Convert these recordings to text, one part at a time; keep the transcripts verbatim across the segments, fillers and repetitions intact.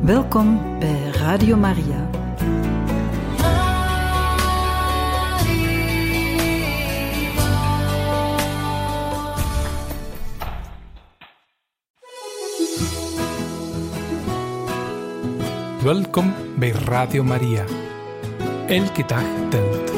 Welkom bij Radio Maria. Welkom bij Radio Maria. Elke dag telt.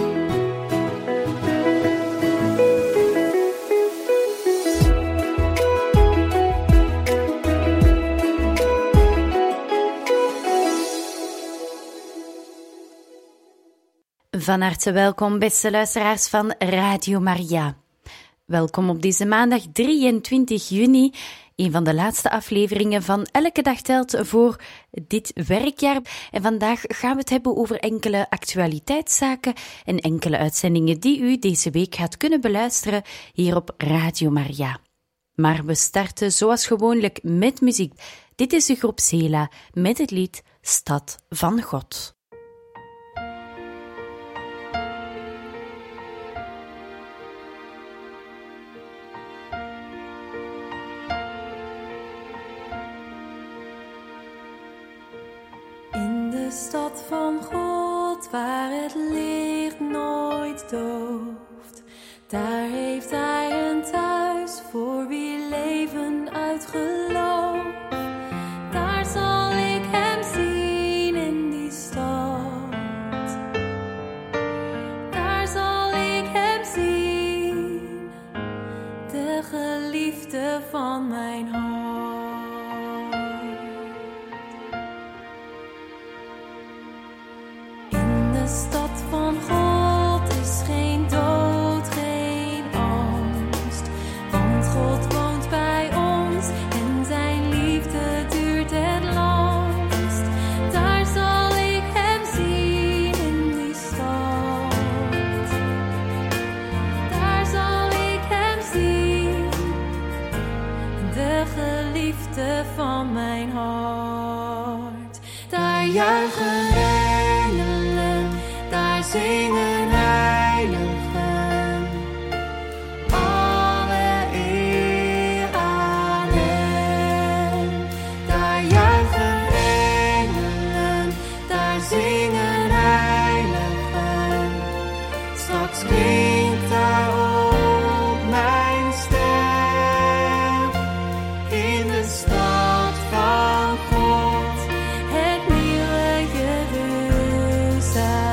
Van harte welkom, beste luisteraars van Radio Maria. Welkom op deze maandag drieëntwintig juni, een van de laatste afleveringen van Elke Dag Telt voor dit werkjaar. En vandaag gaan we het hebben over enkele actualiteitszaken en enkele uitzendingen die u deze week gaat kunnen beluisteren hier op Radio Maria. Maar we starten zoals gewoonlijk met muziek. Dit is de groep Sela met het lied Stad van God. De stad van God, waar het licht nooit dooft. Daar heeft hij een thuis voor wie leven uit geloof. Daar zal ik hem zien in die stad. Daar zal ik hem zien, de geliefde van mijn hart. De stad van God is geen dood, geen angst, want God woont bij ons en zijn liefde duurt het langst. Daar zal ik hem zien in die stad. Daar zal ik hem zien, de geliefde van mijn hart. Daar juichen zingen heiligen, alle eer aan hem. Daar juichen engelen, daar zingen heiligen. Straks klinkt daarop mijn stem in de stad van God, het nieuwe Jeruzalem.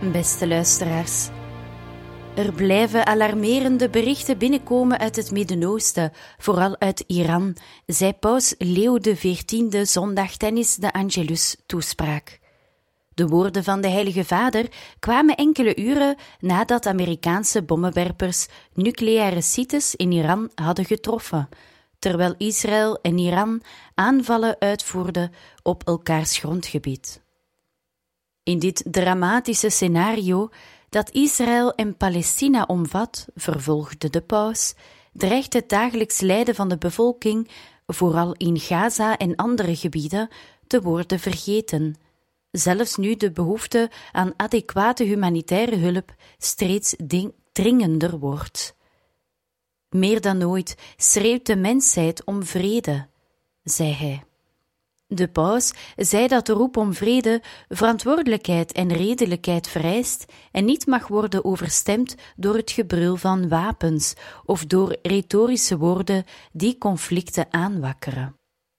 Beste luisteraars, er blijven alarmerende berichten binnenkomen uit het Midden-Oosten, vooral uit Iran, zei paus Leo de veertiende zondag tijdens de Angelus-toespraak. De woorden van de Heilige Vader kwamen enkele uren nadat Amerikaanse bommenwerpers nucleaire sites in Iran hadden getroffen, terwijl Israël en Iran aanvallen uitvoerden op elkaars grondgebied. In dit dramatische scenario, dat Israël en Palestina omvat, vervolgde de paus, dreigt het dagelijks lijden van de bevolking, vooral in Gaza en andere gebieden, te worden vergeten, zelfs nu de behoefte aan adequate humanitaire hulp steeds dringender wordt. Meer dan ooit schreeuwt de mensheid om vrede, zei hij. De paus zei dat de roep om vrede verantwoordelijkheid en redelijkheid vereist en niet mag worden overstemd door het gebrul van wapens of door retorische woorden die conflicten aanwakkeren.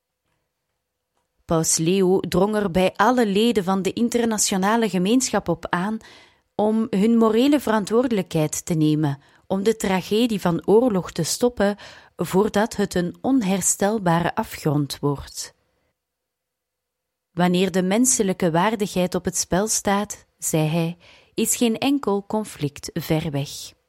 Paus Leo drong er bij alle leden van de internationale gemeenschap op aan om hun morele verantwoordelijkheid te nemen om de tragedie van oorlog te stoppen voordat het een onherstelbare afgrond wordt. Wanneer de menselijke waardigheid op het spel staat, zei hij, is geen enkel conflict ver weg.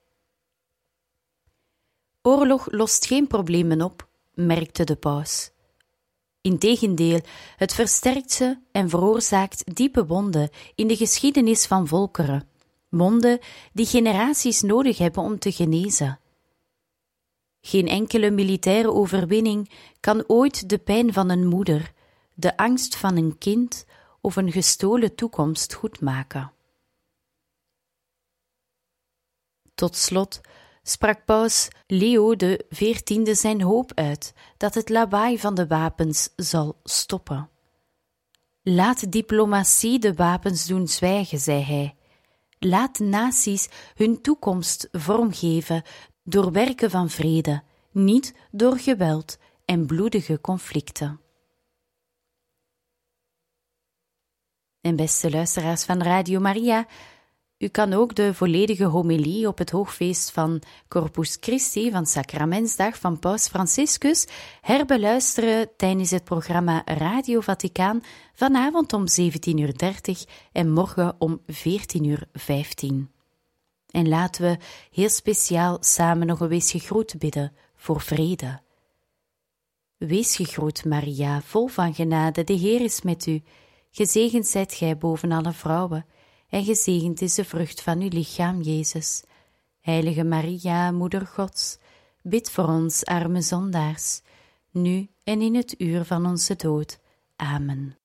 Oorlog lost geen problemen op, merkte de paus. Integendeel, het versterkt ze en veroorzaakt diepe wonden in de geschiedenis van volkeren, wonden die generaties nodig hebben om te genezen. Geen enkele militaire overwinning kan ooit de pijn van een moeder, de angst van een kind of een gestolen toekomst goedmaken. Tot slot sprak paus Leo de veertiende zijn hoop uit dat het lawaai van de wapens zal stoppen. Laat diplomatie de wapens doen zwijgen, zei hij. Laat naties hun toekomst vormgeven door werken van vrede, niet door geweld en bloedige conflicten. En beste luisteraars van Radio Maria, u kan ook de volledige homilie op het hoogfeest van Corpus Christi, van Sacramentsdag van Paus Franciscus, herbeluisteren tijdens het programma Radio Vaticaan vanavond om zeventien uur dertig en morgen om veertien uur vijftien. En laten we heel speciaal samen nog een wees gegroet bidden voor vrede. Wees gegroet, Maria, vol van genade, de Heer is met u. Gezegend zijt gij boven alle vrouwen, en gezegend is de vrucht van uw lichaam, Jezus. Heilige Maria, Moeder Gods, bid voor ons arme zondaars, nu en in het uur van onze dood. Amen.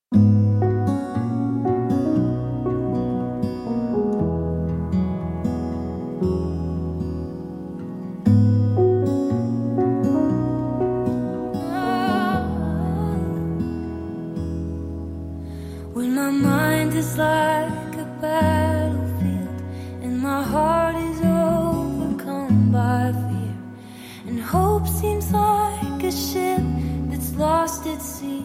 When my mind is like a battlefield and my heart is overcome by fear and hope seems like a ship that's lost at sea,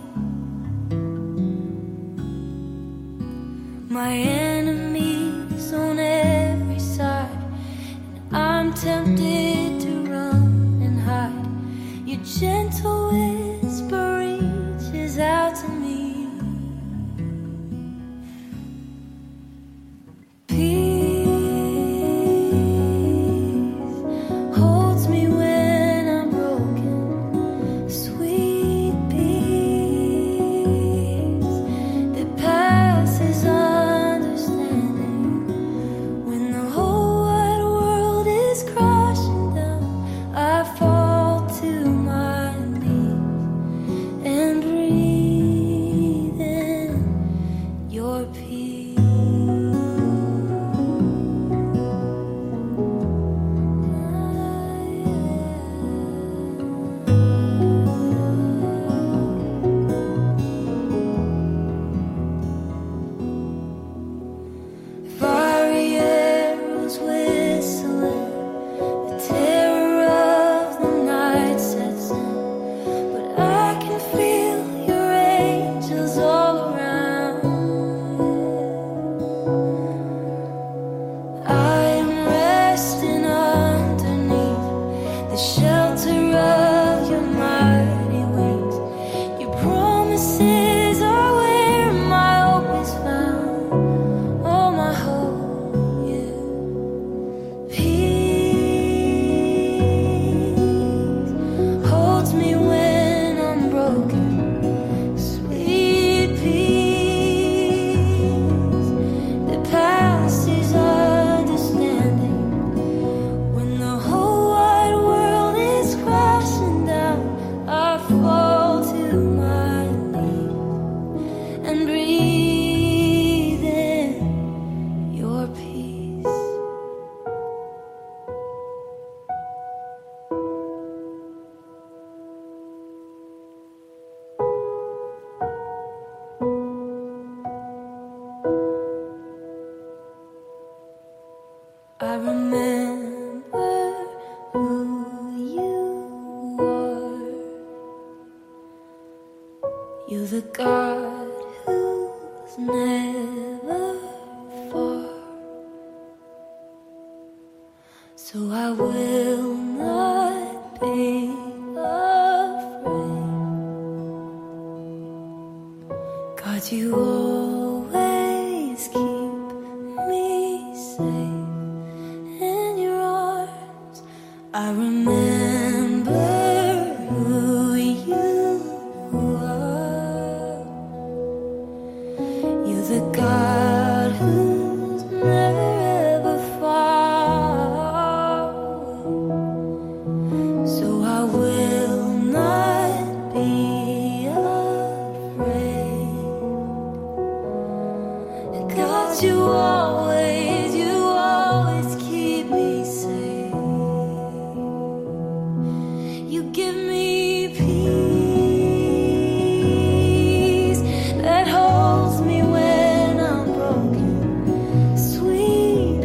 my enemies on every side and I'm tempted to run and hide. Your gentle whisper reaches out to me. Crashing down, I fall to my knees. never far. So I will not be afraid. God, you always keep me safe in your arms. I remember who you are. You're the God who's never far. So I will not be afraid. God, you always, you always keep me safe. You give me peace that holds me when I'm broken. Sweet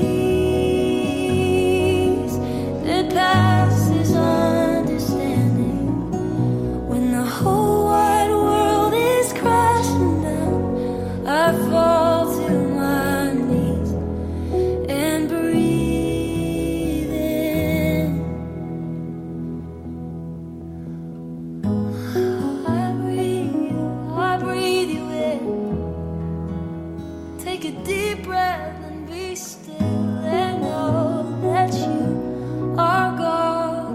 peace that passes understanding. When the whole wide world is crashing down, I fall to my knees and breathe in. I breathe you, I breathe you in. Take a deep breath and be still and know that you are God.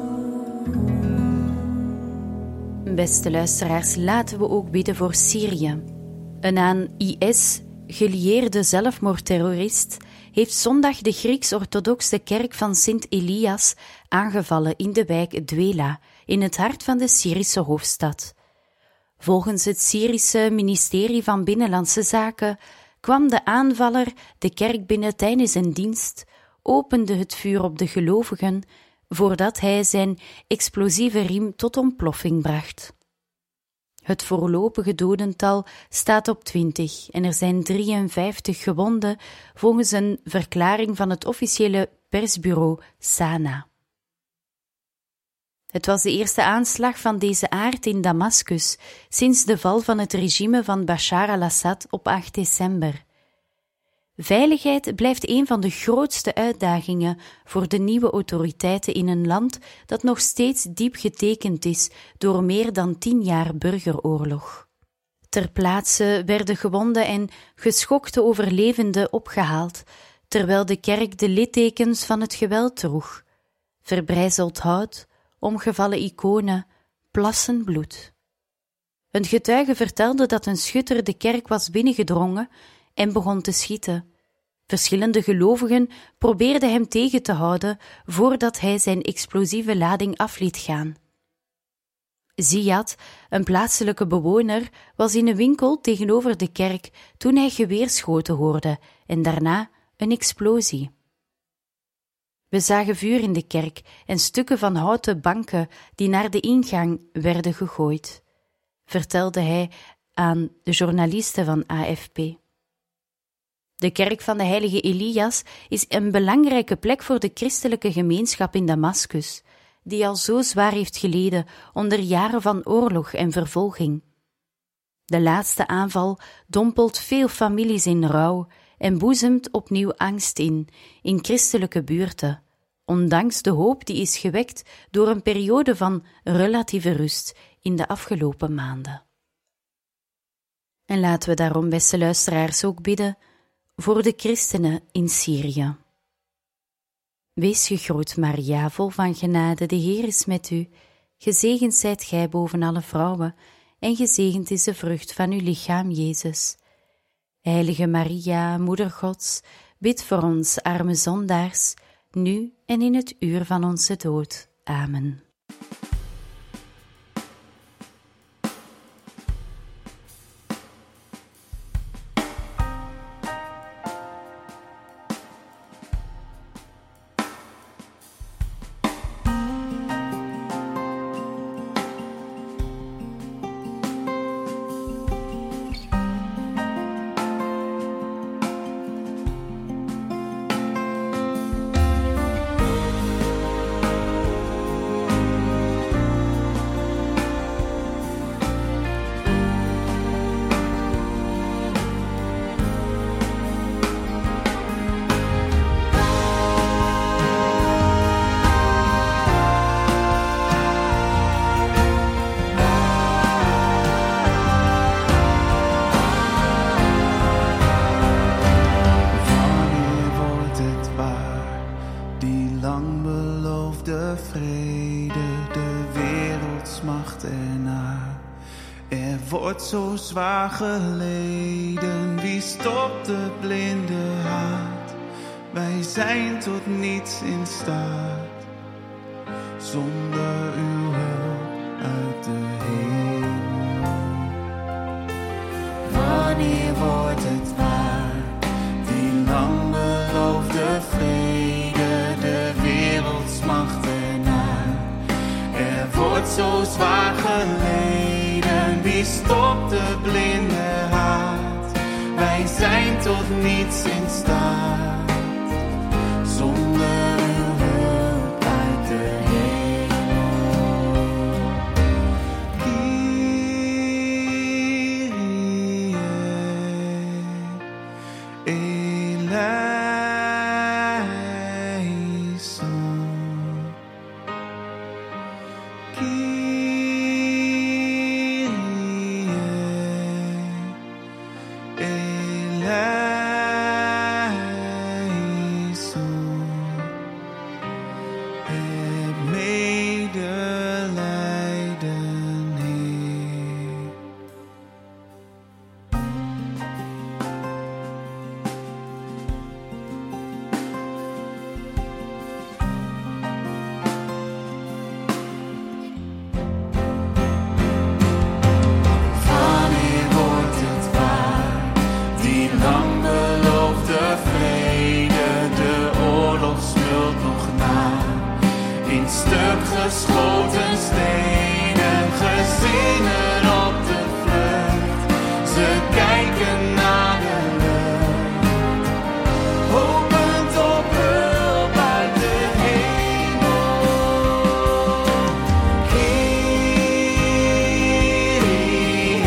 Beste luisteraars, laten we ook bidden voor Syrië. Een aan I S gelieerde zelfmoordterrorist heeft zondag de Grieks-orthodoxe kerk van Sint Elias aangevallen in de wijk Dwela, in het hart van de Syrische hoofdstad. Volgens het Syrische ministerie van Binnenlandse Zaken kwam de aanvaller de kerk binnen tijdens een dienst, opende het vuur op de gelovigen, voordat hij zijn explosieve riem tot ontploffing bracht. Het voorlopige dodental staat op twintig en er zijn drieënvijftig gewonden volgens een verklaring van het officiële persbureau Sana. Het was de eerste aanslag van deze aard in Damascus sinds de val van het regime van Bashar al-Assad op acht december. Veiligheid blijft een van de grootste uitdagingen voor de nieuwe autoriteiten in een land dat nog steeds diep getekend is door meer dan tien jaar burgeroorlog. Ter plaatse werden gewonden en geschokte overlevenden opgehaald, terwijl de kerk de littekens van het geweld droeg: verbrijzeld hout, omgevallen iconen, plassen bloed. Een getuige vertelde dat een schutter de kerk was binnengedrongen en begon te schieten. Verschillende gelovigen probeerden hem tegen te houden voordat hij zijn explosieve lading af liet gaan. Ziyad, een plaatselijke bewoner, was in een winkel tegenover de kerk toen hij geweerschoten hoorde en daarna een explosie. We zagen vuur in de kerk en stukken van houten banken die naar de ingang werden gegooid, vertelde hij aan de journalisten van A F P. De kerk van de heilige Elias is een belangrijke plek voor de christelijke gemeenschap in Damascus, die al zo zwaar heeft geleden onder jaren van oorlog en vervolging. De laatste aanval dompelt veel families in rouw en boezemt opnieuw angst in, in christelijke buurten, ondanks de hoop die is gewekt door een periode van relatieve rust in de afgelopen maanden. En laten we daarom, beste luisteraars, ook bidden voor de christenen in Syrië. Wees gegroet, Maria, vol van genade, de Heer is met u. Gezegend zijt gij boven alle vrouwen, en gezegend is de vrucht van uw lichaam, Jezus. Heilige Maria, Moeder Gods, bid voor ons, arme zondaars, nu en in het uur van onze dood. Amen. wordt zo zwaar geleden. Wie stopt de blinde haat? Wij zijn tot niets in staat. Zonder uw hulp uit de hemel. Wanneer wordt het waar? Die lang beloofde vrede, de wereldsmacht ernaar. Er wordt zo zwaar geleden. Wie stopt de blinde haat? Wij zijn tot niets in staat. Zonder uw hulp uit de hemel. Kyrie eleison. Kyrie eleison. Heb medelijden, Heer. Wanneer wordt het waar? Die lang beloofde vrede, de oorlog smult nog na. In stuk geschoten stenen, gezinnen op de vlucht. Ze kijken naar de lucht, hopend op hulp uit de hemel. Kyrie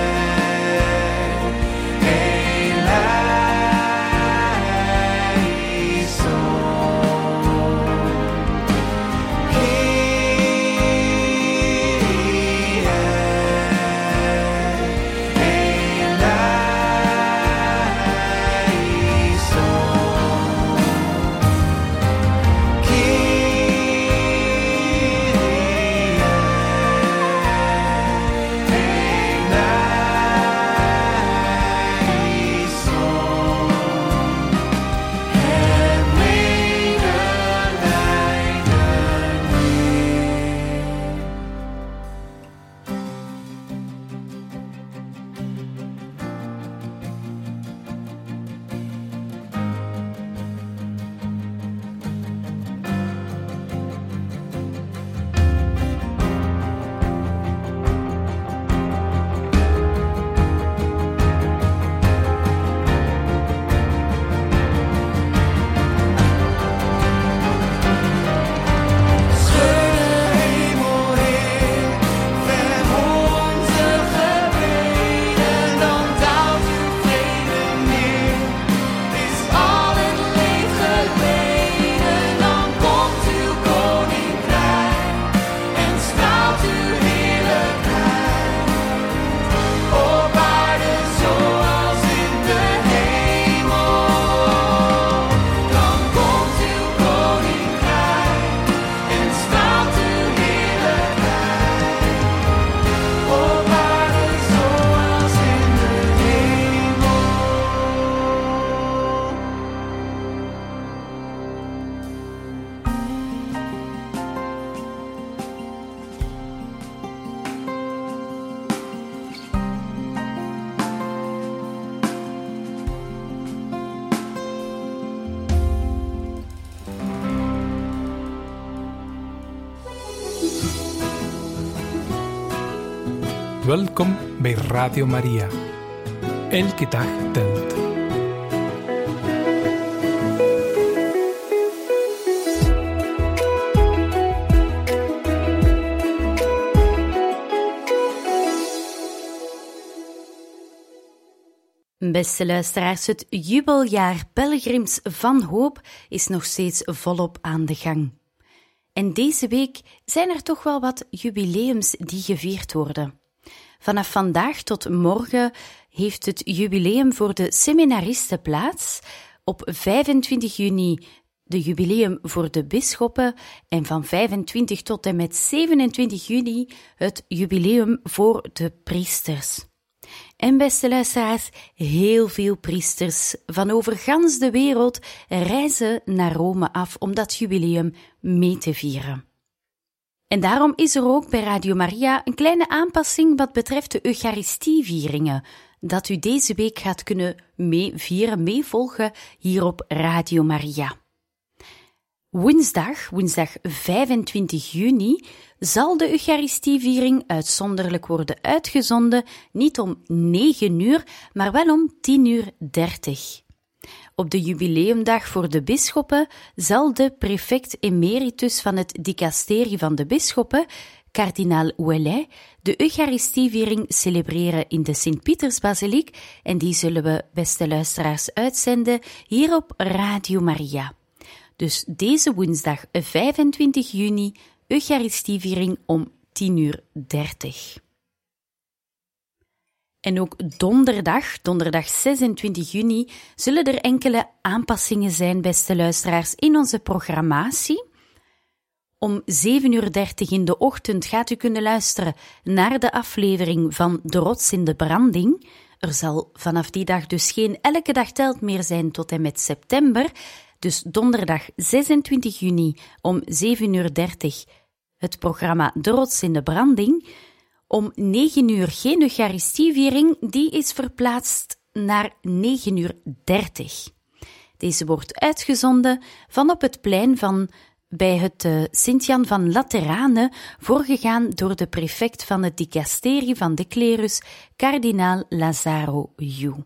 Welkom bij Radio Maria. Elke dag telt. Beste luisteraars, het jubeljaar Pelgrims van Hoop is nog steeds volop aan de gang. En deze week zijn er toch wel wat jubileums die gevierd worden. Vanaf vandaag tot morgen heeft het jubileum voor de seminaristen plaats. Op vijfentwintig juni de jubileum voor de bisschoppen en van vijfentwintig tot en met zevenentwintig juni het jubileum voor de priesters. En beste luisteraars, heel veel priesters van over gans de wereld reizen naar Rome af om dat jubileum mee te vieren. En daarom is er ook bij Radio Maria een kleine aanpassing wat betreft de Eucharistievieringen, dat u deze week gaat kunnen meevieren, meevolgen hier op Radio Maria. Woensdag, woensdag vijfentwintig juni, zal de Eucharistieviering uitzonderlijk worden uitgezonden, niet om negen uur, maar wel om tien uur dertig. Op de jubileumdag voor de bisschoppen zal de prefect emeritus van het dicasterie van de bisschoppen, kardinaal Ouellet, de Eucharistieviering celebreren in de Sint-Pietersbasiliek en die zullen we, beste luisteraars, uitzenden hier op Radio Maria. Dus deze woensdag vijfentwintig juni, Eucharistieviering om tien uur dertig. En ook donderdag, donderdag zesentwintig juni, zullen er enkele aanpassingen zijn, beste luisteraars, in onze programmatie. Om zeven uur dertig in de ochtend gaat u kunnen luisteren naar de aflevering van De Rots in de Branding. Er zal vanaf die dag dus geen Elke Dag Telt meer zijn tot en met september. Dus donderdag zesentwintig juni om zeven uur dertig het programma De Rots in de Branding. Om negen uur geen Eucharistieviering, die is verplaatst naar negen uur dertig. Deze wordt uitgezonden van op het plein van bij het uh, Sint-Jan van Laterane, voorgegaan door de prefect van het dicasterie van de klerus, kardinaal Lazzaro Joux.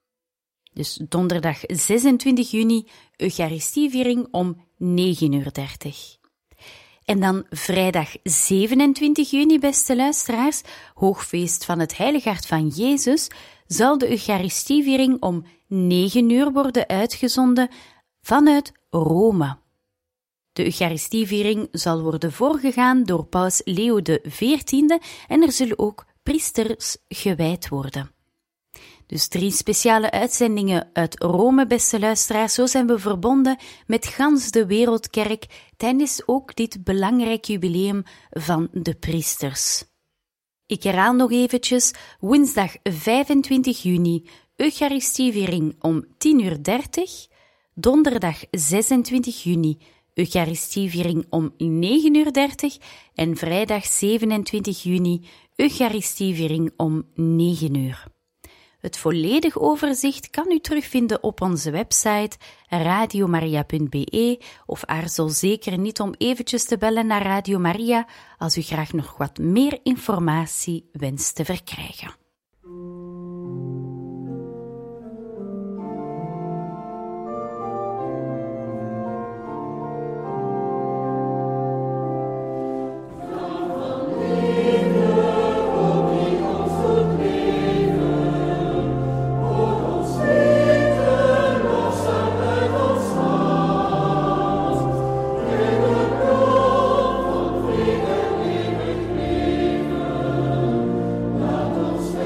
Dus donderdag zesentwintig juni, Eucharistieviering om negen uur dertig. En dan vrijdag zevenentwintig juni, beste luisteraars, hoogfeest van het Heilig Hart van Jezus, zal de Eucharistieviering om negen uur worden uitgezonden vanuit Rome. De Eucharistieviering zal worden voorgegaan door paus Leo de veertiende en er zullen ook priesters gewijd worden. Dus drie speciale uitzendingen uit Rome, beste luisteraars. Zo zijn we verbonden met gans de Wereldkerk tijdens ook dit belangrijk jubileum van de priesters. Ik herhaal nog eventjes, woensdag vijfentwintig juni, Eucharistieviering om tien uur dertig, donderdag zesentwintig juni, Eucharistieviering om negen uur dertig en vrijdag zevenentwintig juni, Eucharistieviering om negen uur. Het volledig overzicht kan u terugvinden op onze website radiomaria punt be of aarzel zeker niet om eventjes te bellen naar Radio Maria als u graag nog wat meer informatie wenst te verkrijgen. Stay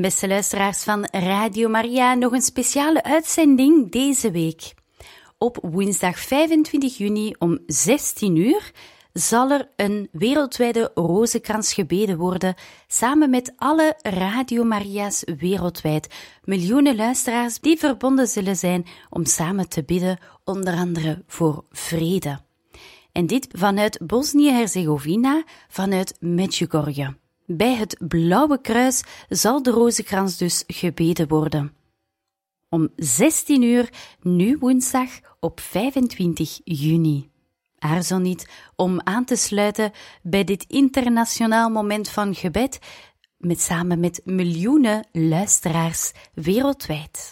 beste luisteraars van Radio Maria. Nog een speciale uitzending deze week. Op woensdag vijfentwintig juni om zestien uur zal er een wereldwijde rozenkrans gebeden worden, samen met alle Radio Maria's wereldwijd. Miljoenen luisteraars die verbonden zullen zijn om samen te bidden, onder andere voor vrede. En dit vanuit Bosnië-Herzegovina, vanuit Medjugorje. Bij het Blauwe Kruis zal de rozenkrans dus gebeden worden. Om zestien uur, nu woensdag op vijfentwintig juni. Aarzel niet om aan te sluiten bij dit internationaal moment van gebed, met samen met miljoenen luisteraars wereldwijd.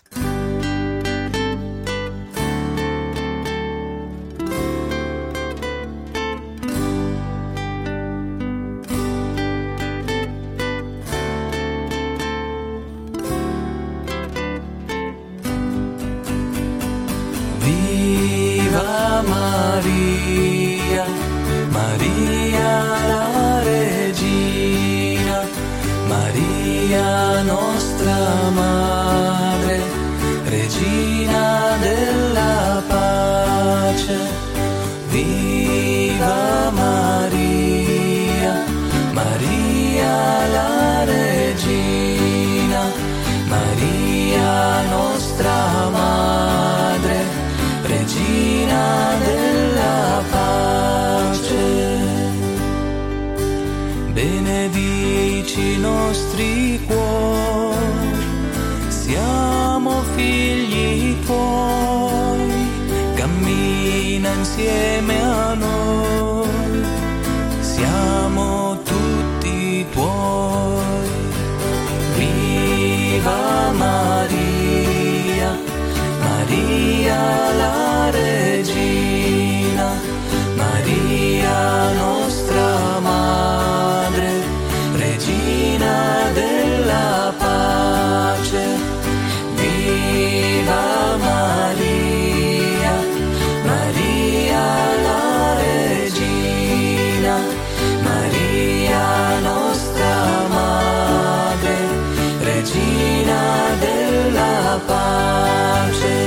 Maria, Maria la regina, Maria nostra madre, regina della pace. Viva Maria, Maria la regina, Maria nostra madre, regina della pace. Benedici i nostri cuori, siamo figli tuoi, cammina insieme a noi, siamo tutti tuoi. Viva Maria, Maria la regina, Maria nostra madre, regina della pace. Viva Maria, Maria la regina, Maria nostra madre, regina della pace.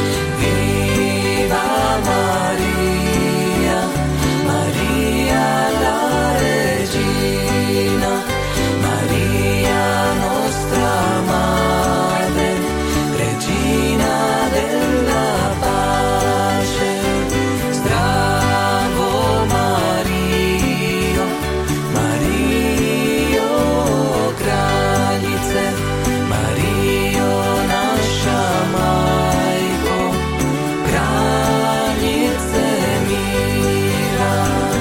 Viva Maria, Maria la regina, Maria nostra madre, regina della pace. Zdravo Mario, Mario kraljice, Mario naša majko, kraljice mira.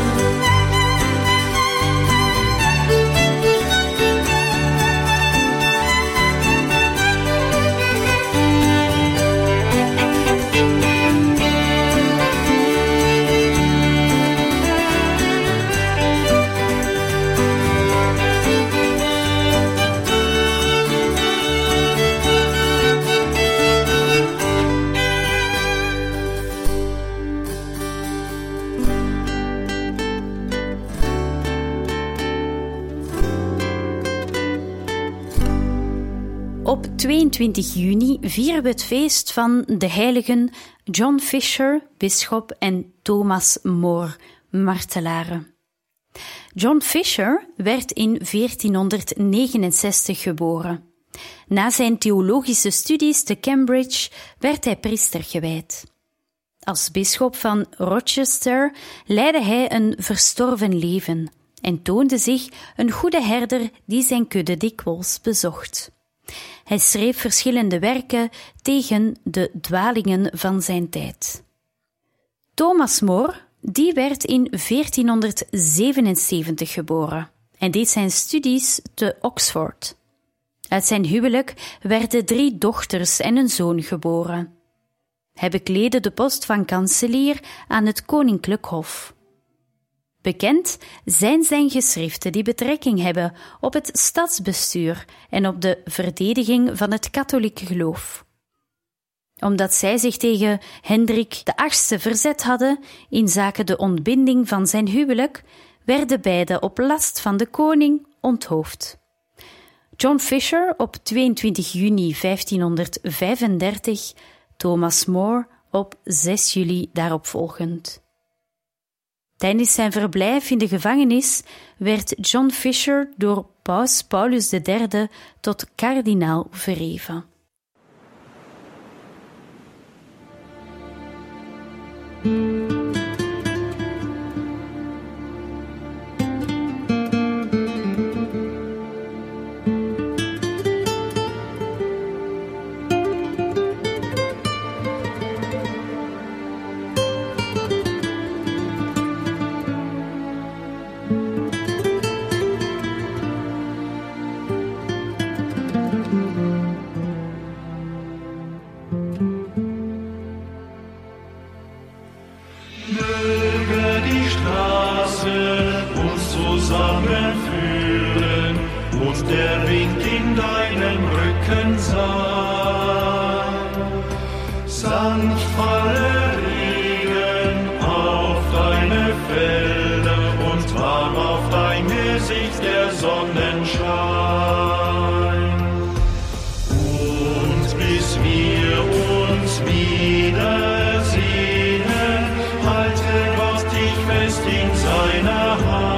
Op tweeëntwintig juni vieren we het feest van de heiligen John Fisher, bisschop, en Thomas More, martelaren. John Fisher werd in veertienhonderdnegenenzestig geboren. Na zijn theologische studies te Cambridge werd hij priester gewijd. Als bisschop van Rochester leidde hij een verstorven leven en toonde zich een goede herder die zijn kudde dikwijls bezocht. Hij schreef verschillende werken tegen de dwalingen van zijn tijd. Thomas More, die werd in veertienhonderdzevenenzeventig geboren en deed zijn studies te Oxford. Uit zijn huwelijk werden drie dochters en een zoon geboren. Hij bekleedde de post van kanselier aan het Koninklijk Hof. Bekend zijn zijn geschriften die betrekking hebben op het stadsbestuur en op de verdediging van het katholieke geloof. Omdat zij zich tegen Hendrik de Achtste verzet hadden inzake de ontbinding van zijn huwelijk, werden beide op last van de koning onthoofd. John Fisher op tweeëntwintig juni vijftienhonderdvijfendertig, Thomas More op zes juli daaropvolgend. Tijdens zijn verblijf in de gevangenis werd John Fisher door paus Paulus de derde tot kardinaal verheven. Zusammenführen und der Wind in deinem Rücken sein. Sanft falle Regen auf deine Felder und warm auf dein Gesicht der Sonnenschein. Und bis wir uns wiedersehen, halte Gott dich fest in seiner Hand.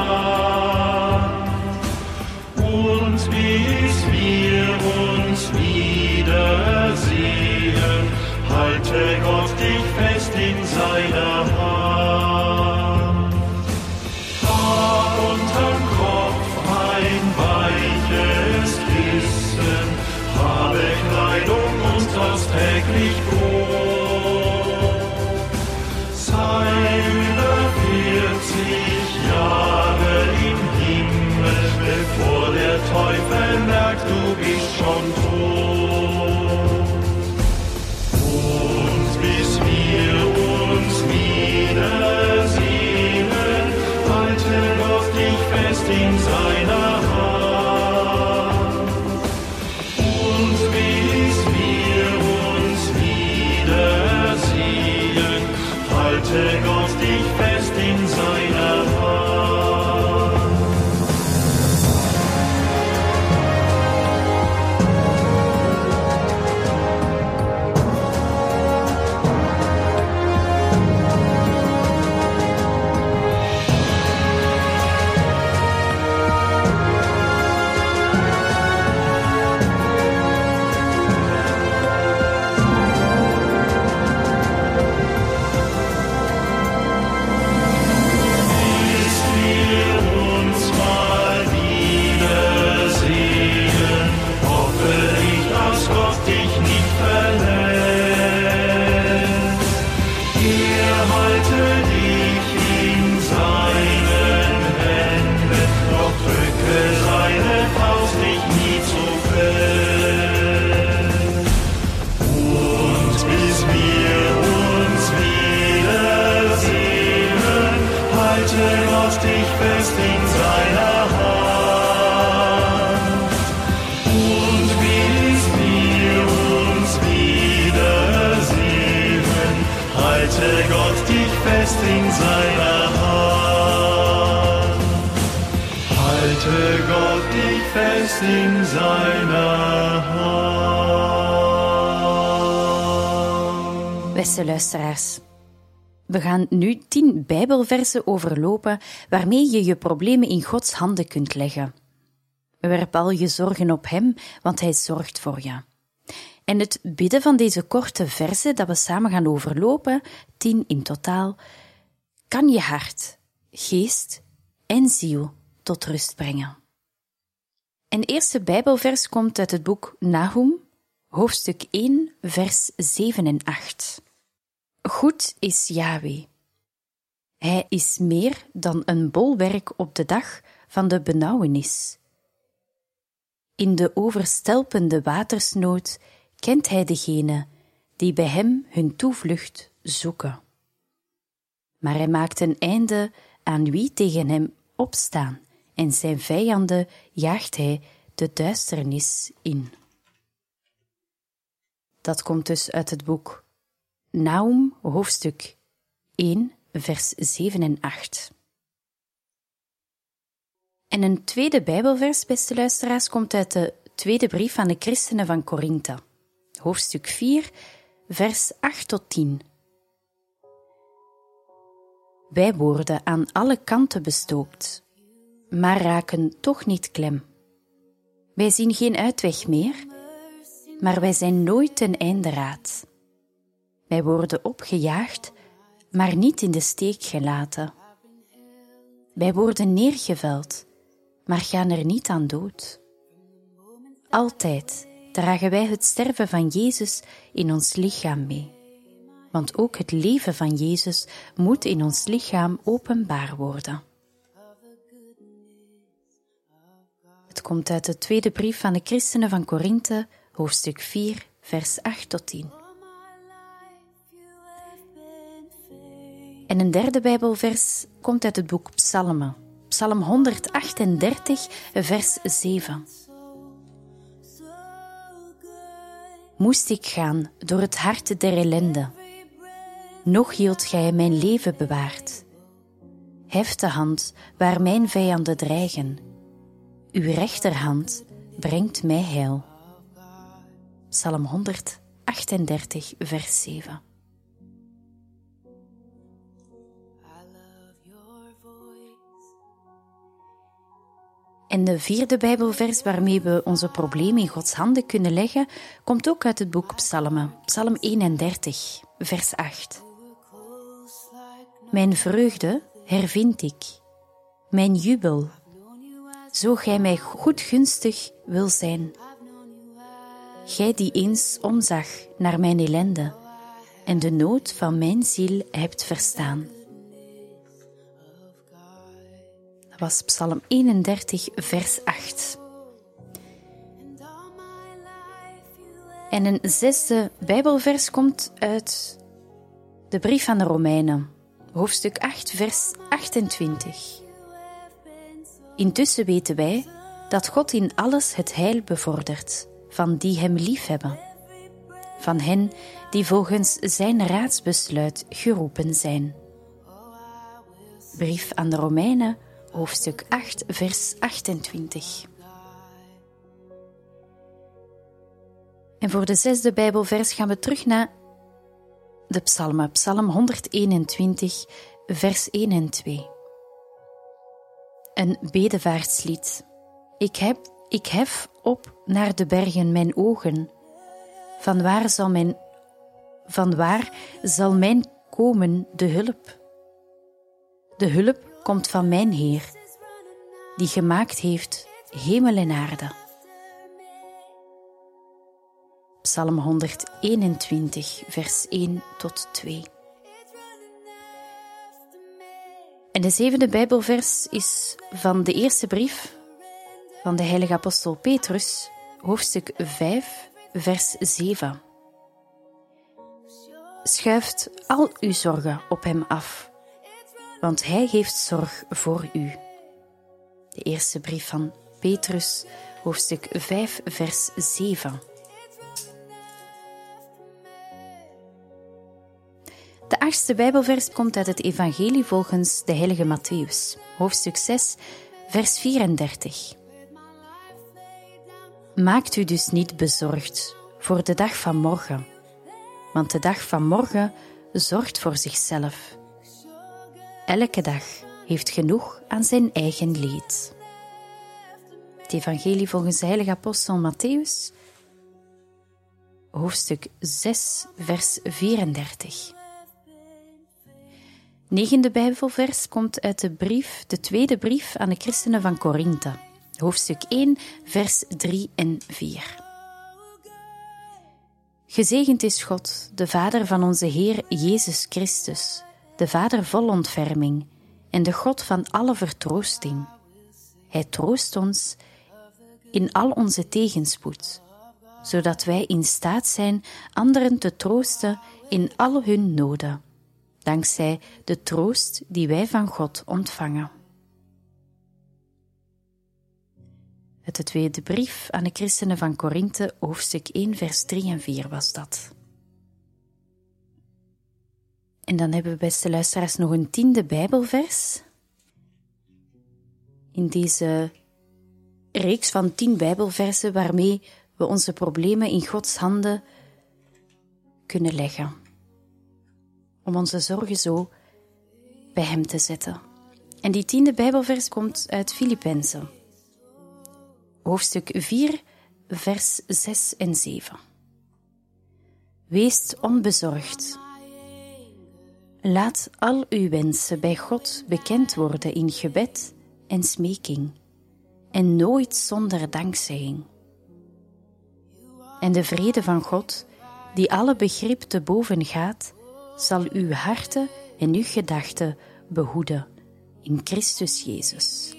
Bis wir uns wiedersehen, halte Gott dich fest in seiner Hand. Hab unterm Kopf ein weiches Kissen, habe Kleidung und das täglich Brot. Sei über vierzig Jahre im Himmel, bevor der Teufel merkt, du bist schon tot. Und bis wir uns wiedersehen, halte Gott dich fest in seiner Hand. Und bis wir uns wiedersehen, halte Gott dich fest in seiner Hand. In seiner hand. Beste luisteraars, we gaan nu tien Bijbelversen overlopen waarmee je je problemen in Gods handen kunt leggen. Werp al je zorgen op Hem, want Hij zorgt voor je. En het bidden van deze korte versen dat we samen gaan overlopen, tien in totaal, kan je hart, geest en ziel tot rust brengen. En de eerste Bijbelvers komt uit het boek Nahum, hoofdstuk één, vers zeven en acht. Goed is Yahweh. Hij is meer dan een bolwerk op de dag van de benauwenis. In de overstelpende watersnood kent hij degene die bij hem hun toevlucht zoeken. Maar hij maakt een einde aan wie tegen hem opstaan, en zijn vijanden jaagt hij de duisternis in. Dat komt dus uit het boek Nahum, hoofdstuk één, vers zeven en acht. En een tweede Bijbelvers, beste luisteraars, komt uit de tweede brief aan de christenen van Korinthe, hoofdstuk vier, vers acht tot tien. Wij worden aan alle kanten bestookt, maar raken toch niet klem. Wij zien geen uitweg meer, maar wij zijn nooit ten einde raad. Wij worden opgejaagd, maar niet in de steek gelaten. Wij worden neergeveld, maar gaan er niet aan dood. Altijd dragen wij het sterven van Jezus in ons lichaam mee, want ook het leven van Jezus moet in ons lichaam openbaar worden. Het komt uit de tweede brief van de christenen van Korinthe, hoofdstuk vier, vers acht tot tien. En een derde Bijbelvers komt uit het boek Psalmen, Psalm honderdachtendertig, vers zeven. Moest ik gaan door het hart der ellende, nog hield gij mijn leven bewaard. Hef de hand waar mijn vijanden dreigen, uw rechterhand brengt mij heil. Psalm honderdachtendertig, vers zeven. En de vierde Bijbelvers waarmee we onze problemen in Gods handen kunnen leggen, komt ook uit het boek Psalmen, Psalm eenendertig, vers acht. Mijn vreugde hervind ik, mijn jubel, zo gij mij goedgunstig wil zijn. Gij die eens omzag naar mijn ellende en de nood van mijn ziel hebt verstaan. Dat was Psalm eenendertig, vers acht. En een zesde Bijbelvers komt uit de brief aan de Romeinen, hoofdstuk acht, vers achtentwintig. Intussen weten wij dat God in alles het heil bevordert van die hem liefhebben, van hen die volgens zijn raadsbesluit geroepen zijn. Brief aan de Romeinen, hoofdstuk acht, vers achtentwintig. En voor de zesde Bijbelvers gaan we terug naar de Psalmen, Psalm honderdeenentwintig, vers één en twee. Een bedevaartslied. Ik heb, ik hef op naar de bergen mijn ogen. Van waar zal mijn, van waar zal mijn komen de hulp? De hulp komt van mijn Heer, die gemaakt heeft hemel en aarde. Psalm honderdeenentwintig, vers één tot twee. En de zevende Bijbelvers is van de eerste brief van de heilige apostel Petrus, hoofdstuk vijf, vers zeven. Schuift al uw zorgen op hem af, want hij heeft zorg voor u. De eerste brief van Petrus, hoofdstuk vijf, vers zeven. De achtste Bijbelvers komt uit het Evangelie volgens de heilige Mattheüs, hoofdstuk zes, vers vierendertig. Maakt u dus niet bezorgd voor de dag van morgen, want de dag van morgen zorgt voor zichzelf. Elke dag heeft genoeg aan zijn eigen leed. Het Evangelie volgens de heilige apostel Mattheüs, hoofdstuk zes, vers vierendertig. Negende Bijbelvers komt uit de brief, de tweede brief aan de christenen van Korinthe, hoofdstuk één, vers drie en vier. Gezegend is God, de Vader van onze Heer Jezus Christus, de Vader vol ontferming en de God van alle vertroosting. Hij troost ons in al onze tegenspoed, zodat wij in staat zijn anderen te troosten in al hun noden, dankzij de troost die wij van God ontvangen. Uit de tweede brief aan de christenen van Korinthe, hoofdstuk één, vers drie en vier was dat. En dan hebben we, beste luisteraars, nog een tiende Bijbelvers. In deze reeks van tien Bijbelversen waarmee we onze problemen in Gods handen kunnen leggen. Om onze zorgen zo bij Hem te zetten. En die tiende Bijbelvers komt uit Filippenzen. Hoofdstuk vier, vers zes en zeven. Wees onbezorgd. Laat al uw wensen bij God bekend worden in gebed en smeking, en nooit zonder dankzegging. En de vrede van God, die alle begrip te boven gaat, zal uw harten en uw gedachten behoeden in Christus Jezus.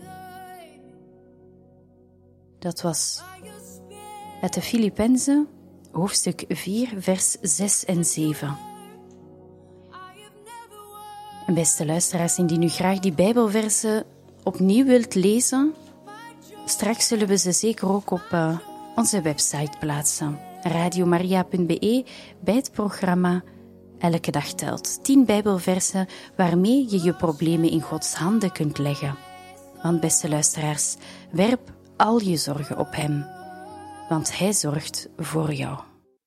Dat was uit de Filippenzen, hoofdstuk vier, vers zes en zeven. En beste luisteraars, indien u graag die Bijbelversen opnieuw wilt lezen, straks zullen we ze zeker ook op uh, onze website plaatsen. radiomaria punt be bij het programma Elke dag telt. Tien Bijbelversen waarmee je je problemen in Gods handen kunt leggen. Want beste luisteraars, werp al je zorgen op Hem, want Hij zorgt voor jou.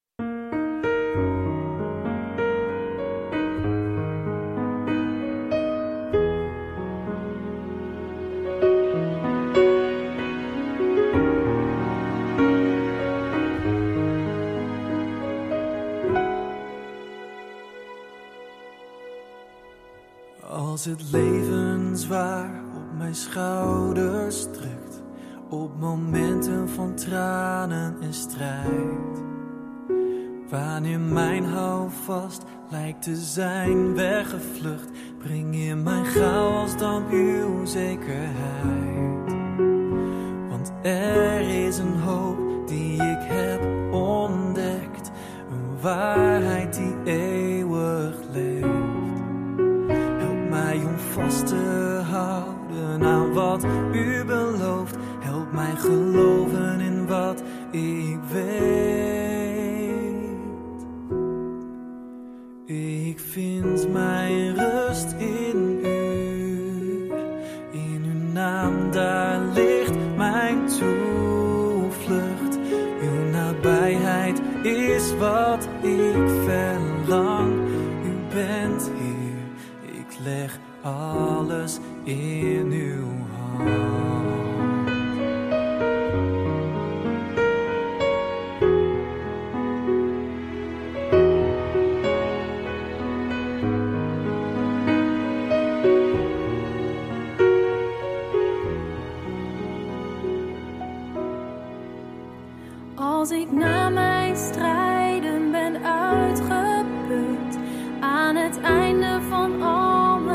Als het leven zwaar op mijn schouders drukt, op momenten van tranen en strijd, wanneer mijn houvast lijkt te zijn weggevlucht, breng in mijn chaos dan uw zekerheid. Want er is een hoop die ik heb ontdekt, een waarheid die eeuwig leeft. Mij om vast te houden aan wat u belooft. Help mij geloven in wat ik weet. Ik vind mijn rust in u. In uw naam daar ligt mijn toevlucht. Uw nabijheid is wat ik verlang. U bent Heer. Leg alles in uw hand. Als ik na mijn strijden ben uitgeput, aan het einde van al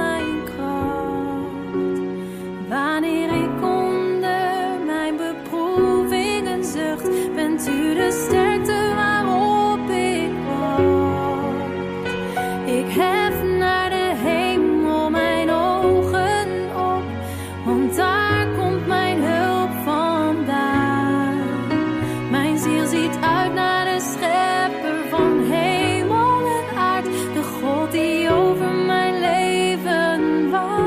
wanneer ik onder mijn beproevingen zucht, bent u de sterkte waarop ik wacht. Ik hef naar de hemel mijn ogen op, want daar komt mijn hulp vandaan. Mijn ziel ziet uit naar de schepper van hemel en aard, de God die over mijn leven waakt.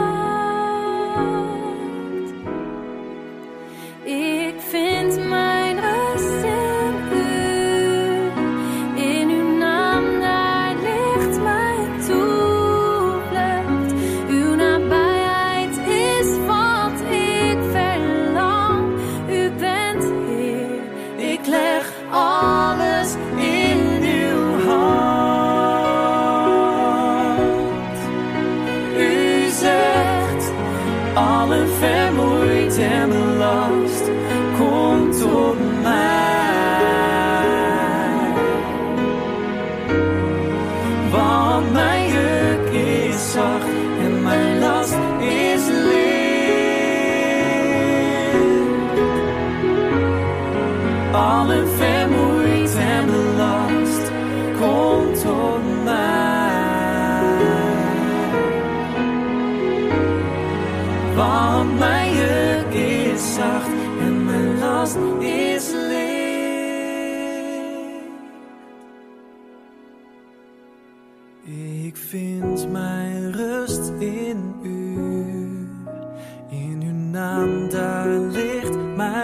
Ik vind mijn rust in u, in uw naam daar ligt mijn toevlucht. Uw nabijheid is wat ik verlang. U bent Heer, ik leg alles in uw hand. U zegt, alle vermoeid en belast, kom tot mij. Want mijn juk is zacht en mijn last is licht. Alle vermoeid en belast, kom tot mij. Want mijn juk is zacht en mijn last is licht. Ik vind mijn rust in u. In uw naam daar ligt mijn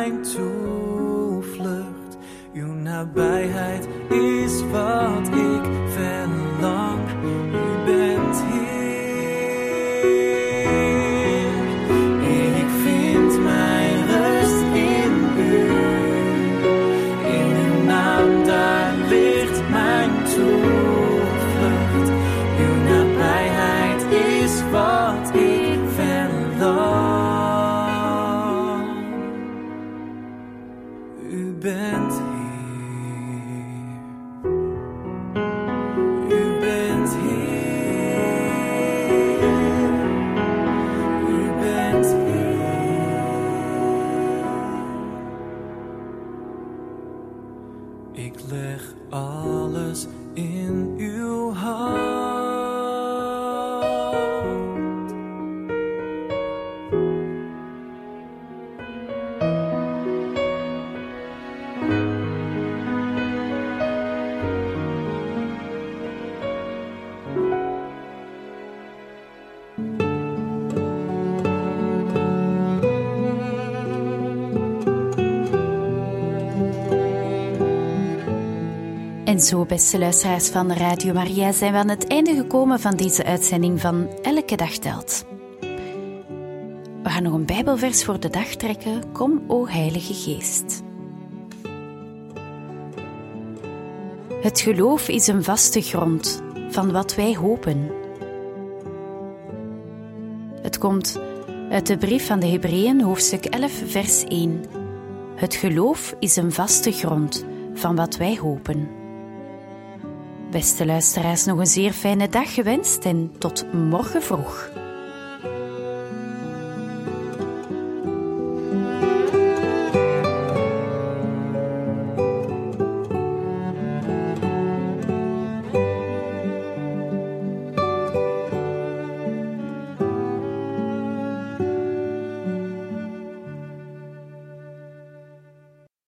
En zo, beste luisteraars van Radio Maria, zijn we aan het einde gekomen van deze uitzending van Elke Dag Telt. We gaan nog een Bijbelvers voor de dag trekken. Kom, o Heilige Geest. Het geloof is een vaste grond van wat wij hopen. Het komt uit de brief van de Hebreeën, hoofdstuk elf, vers één. Het geloof is een vaste grond van wat wij hopen. Beste luisteraars, nog een zeer fijne dag gewenst en tot morgen vroeg.